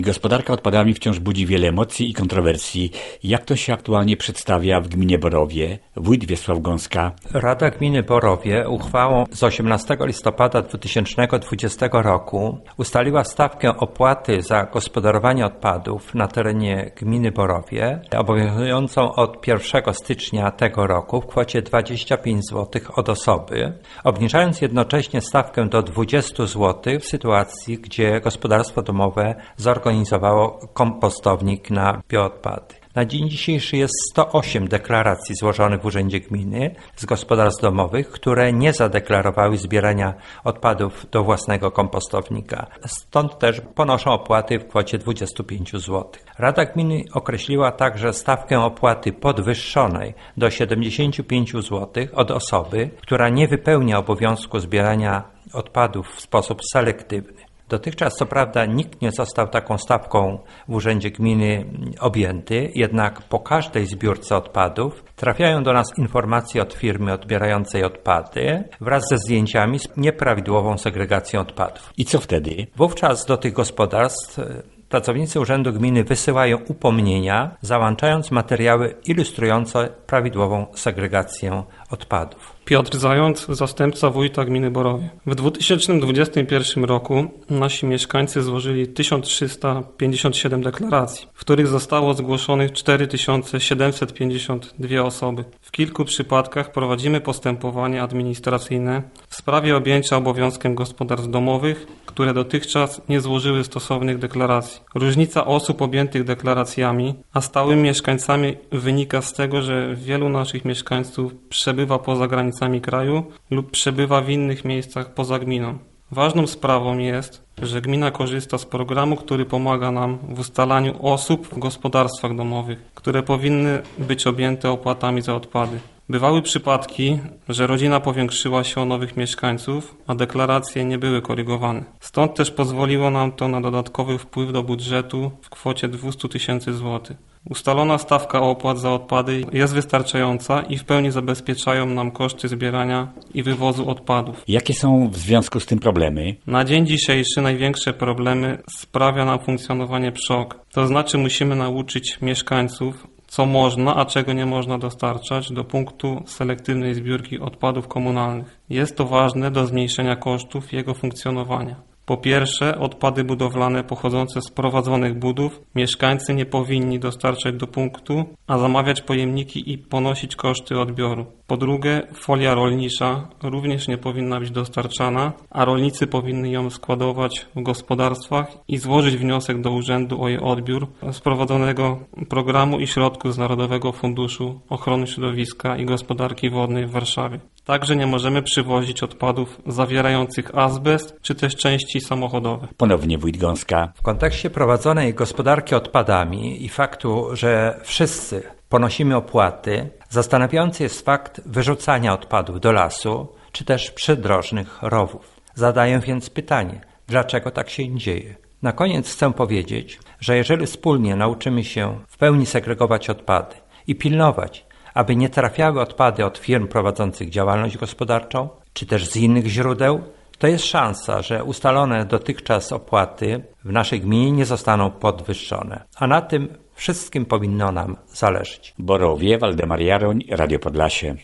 Gospodarka odpadami wciąż budzi wiele emocji i kontrowersji. Jak to się aktualnie przedstawia w gminie Borowie? Wójt Wiesław Gąska. Rada Gminy Borowie uchwałą z 18 listopada 2020 roku ustaliła stawkę opłaty za gospodarowanie odpadów na terenie gminy Borowie, obowiązującą od 1 stycznia tego roku w kwocie 25 zł od osoby, obniżając jednocześnie stawkę do 20 zł w sytuacji, gdzie gospodarstwo domowe zorganizowało kompostownik na bioodpady. Na dzień dzisiejszy jest 108 deklaracji złożonych w Urzędzie Gminy z gospodarstw domowych, które nie zadeklarowały zbierania odpadów do własnego kompostownika. Stąd też ponoszą opłaty w kwocie 25 zł. Rada Gminy określiła także stawkę opłaty podwyższonej do 75 zł od osoby, która nie wypełnia obowiązku zbierania odpadów w sposób selektywny. Dotychczas co prawda nikt nie został taką stawką w Urzędzie Gminy objęty, jednak po każdej zbiórce odpadów trafiają do nas informacje od firmy odbierającej odpady wraz ze zdjęciami z nieprawidłową segregacją odpadów. I co wtedy? Wówczas do tych gospodarstw pracownicy Urzędu Gminy wysyłają upomnienia, załączając materiały ilustrujące prawidłową segregację odpadów. Piotr Zając, zastępca wójta gminy Borowie. W 2021 roku nasi mieszkańcy złożyli 1357 deklaracji, w których zostało zgłoszonych 4752 osoby. W kilku przypadkach prowadzimy postępowanie administracyjne w sprawie objęcia obowiązkiem gospodarstw domowych, które dotychczas nie złożyły stosownych deklaracji. Różnica osób objętych deklaracjami, a stałymi mieszkańcami wynika z tego, że wielu naszych mieszkańców przebywa poza granicami kraju lub przebywa w innych miejscach poza gminą. Ważną sprawą jest, że gmina korzysta z programu, który pomaga nam w ustalaniu osób w gospodarstwach domowych, które powinny być objęte opłatami za odpady. Bywały przypadki, że rodzina powiększyła się o nowych mieszkańców, a deklaracje nie były korygowane. Stąd też pozwoliło nam to na dodatkowy wpływ do budżetu w kwocie 200 000 złotych. Ustalona stawka opłat za odpady jest wystarczająca i w pełni zabezpieczają nam koszty zbierania i wywozu odpadów. Jakie są w związku z tym problemy? Na dzień dzisiejszy największe problemy sprawia nam funkcjonowanie PSZOK. To znaczy musimy nauczyć mieszkańców, co można, a czego nie można dostarczać do punktu selektywnej zbiórki odpadów komunalnych. Jest to ważne do zmniejszenia kosztów jego funkcjonowania. Po pierwsze, odpady budowlane pochodzące z prowadzonych budów mieszkańcy nie powinni dostarczać do punktu, a zamawiać pojemniki i ponosić koszty odbioru. Po drugie, folia rolnicza również nie powinna być dostarczana, a rolnicy powinni ją składować w gospodarstwach i złożyć wniosek do urzędu o jej odbiór z prowadzonego programu i środków z Narodowego Funduszu Ochrony Środowiska i Gospodarki Wodnej w Warszawie. Także nie możemy przywozić odpadów zawierających azbest czy też części samochodowe. Ponownie wójt Gąska. W kontekście prowadzonej gospodarki odpadami i faktu, że wszyscy ponosimy opłaty, zastanawiający jest fakt wyrzucania odpadów do lasu czy też przydrożnych rowów. Zadaję więc pytanie, dlaczego tak się dzieje? Na koniec chcę powiedzieć, że jeżeli wspólnie nauczymy się w pełni segregować odpady i pilnować, aby nie trafiały odpady od firm prowadzących działalność gospodarczą, czy też z innych źródeł, to jest szansa, że ustalone dotychczas opłaty w naszej gminie nie zostaną podwyższone. A na tym wszystkim powinno nam zależeć. Borowie, Waldemar Jaroń, Radio Podlasie.